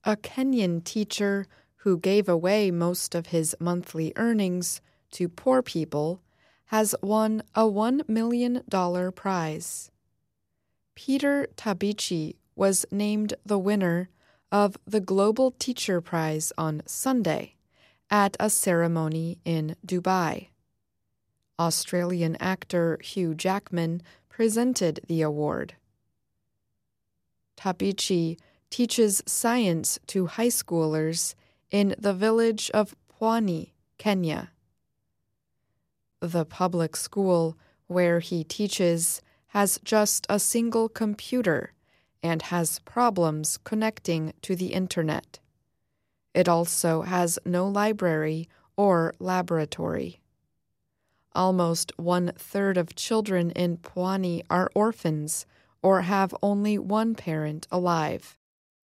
A Kenyan teacher who gave away most of his monthly earnings to poor people has won a $1 million prize. Peter Tabichi was named the winner of the Global Teacher Prize on Sunday at a ceremony in Dubai. Australian actor Hugh Jackman presented the award. Tabichi teaches science to high schoolers in the village of Pwani, Kenya. The public school where he teaches has just a single computer and has problems connecting to the internet. It also has no library or laboratory. Almost 1/3 of children in Pwani are orphans or have only one parent alive.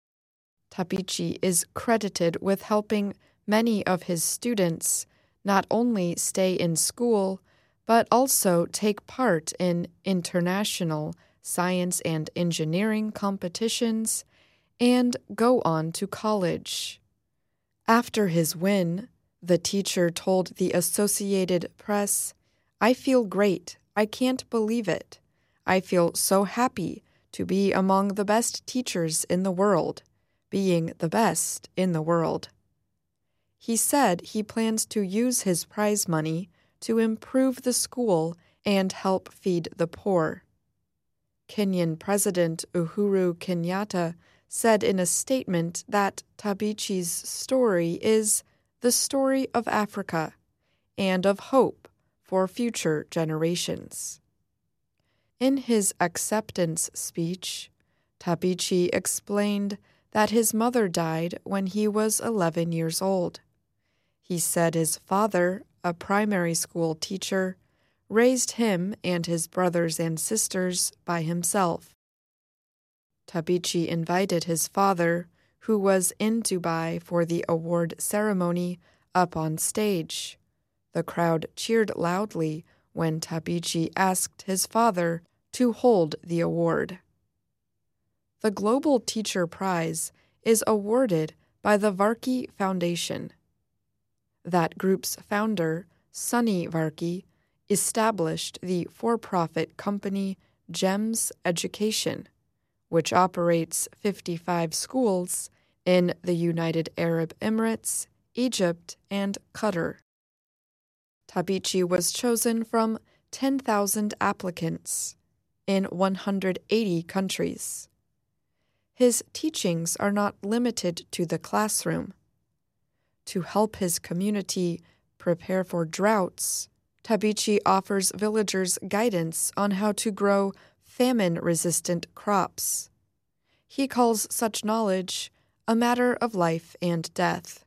Tabichi is credited with helping many of his students not only stay in school, but also take part in international science and engineering competitions and go on to college. After his win, the teacher told the Associated Press, "I feel great. I can't believe it. I feel so happy to be among the best teachers in the world, being the best in the world." He said he plans to use his prize money to improve the school and help feed the poor. Kenyan President Uhuru Kenyatta said in a statement that Tabichi's story is the story of Africa and of hope for future generations. In his acceptance speech, Tabichi explained that his mother died when he was 11 years old. He said his father, a primary school teacher, raised him and his brothers and sisters by himself. Tabichi invited his father, who was in Dubai for the award ceremony, up on stage. The crowd cheered loudly when Tabichi asked his father to hold the award. The Global Teacher Prize is awarded by the Varkey Foundation. That group's founder, Sunny Varkey, established the for-profit company GEMS Education, which operates 55 schools in the United Arab Emirates, Egypt, and Qatar. Tabichi was chosen from 10,000 applicants in 180 countries. His teachings are not limited to the classroom. To help his community prepare for droughts, Tabichi offers villagers guidance on how to grow famine-resistant crops. He calls such knowledge a matter of life and death.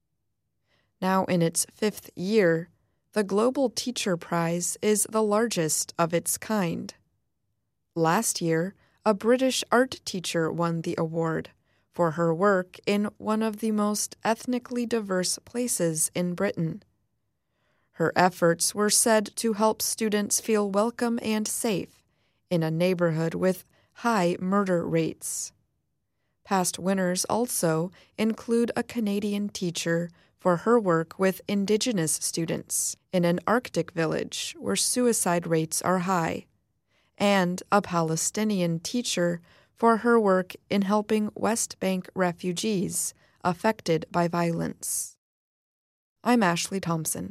Now in its 5th year, the Global Teacher Prize is the largest of its kind. Last year, a British art teacher won the award for her work in one of the most ethnically diverse places in Britain. Her efforts were said to help students feel welcome and safe in a neighborhood with high murder rates. Past winners also include a Canadian teacher for her work with Indigenous students in an Arctic village where suicide rates are high, and a Palestinian teacher for her work in helping West Bank refugees affected by violence. I'm Ashley Thompson.